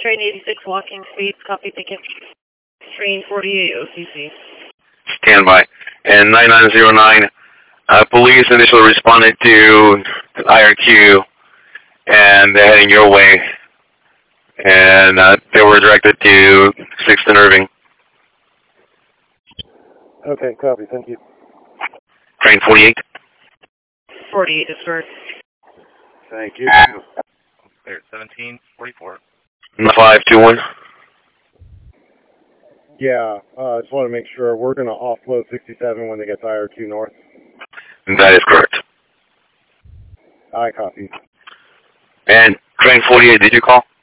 train 86 walking speed, copy ticket. Train 48 OCC. Stand by. And 9909, police initially responded to IRQ, and they're heading your way. And they were directed to 6th and Irving. Okay, copy. Thank you. Train 48. 48 is correct. Thank you. Clear 1744. 521. Yeah, I just want to make sure we're going to offload 67 when they get to IR2 North. That is correct. I copy. And train 48, did you call?